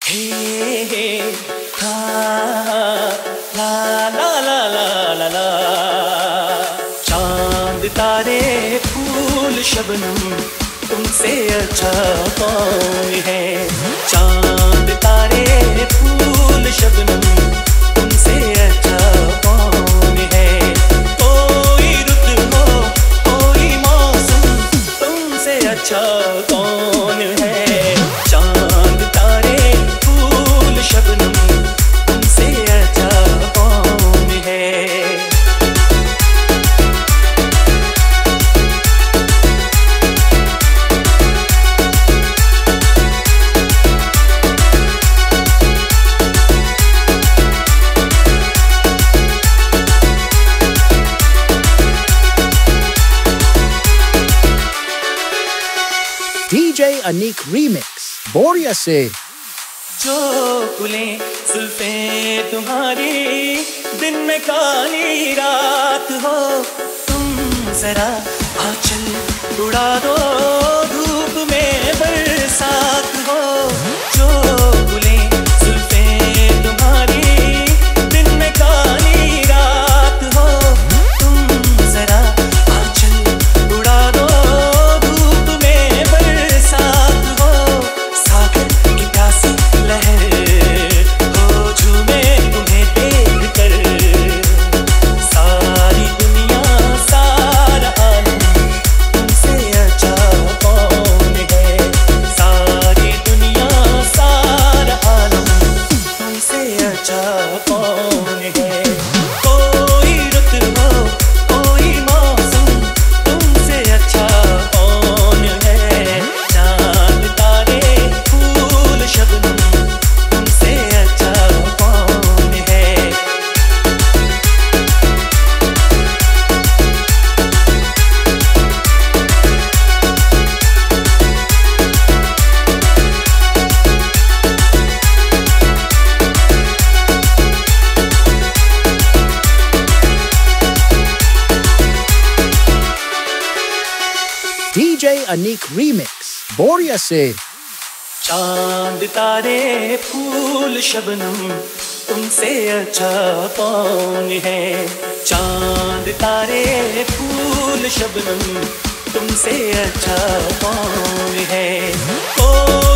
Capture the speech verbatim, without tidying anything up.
हे हे हा ला ला ला ला ला ला। चांद तारे फूल शबनम तुमसे अच्छा कौन है। चांद तारे फूल शबनम तुमसे अच्छा कौन है। कोई रुत हो कोई मौसम तुमसे अच्छा कौन है। चांद तारे फूल शबनम तुमसे अच्छा कौन है। D J Anik Remix बोरिया से। जो खुले जुल्फे तुम्हारी दिन में काली रात हो। तुम जरा आंचल उड़ा दो धूप में बरसात हो। जो खुले जुल्फे तुम्हारी दिन में काली रात हो। तुम जरा आंचल उड़ा दो धूप में बरसात हो। सागर की प्यासी लहर हो झूमे तुम्हें देख कर। सारी दुनिया सारा आलम तुमसे अच्छा कौन है। सारी दुनिया सारा आलम तुमसे अच्छा कौन है। कोई रुत हो कोई मौसम तुमसे अच्छा कौन है। चांद तारे फूल शबनम तुमसे अच्छा कौन है। D J Anik Remix बोरिया से। चांद तारे फूल शबनम तुमसे अच्छा कौन है। चांद तारे फूल शबनम तुमसे अच्छा कौन है। ओ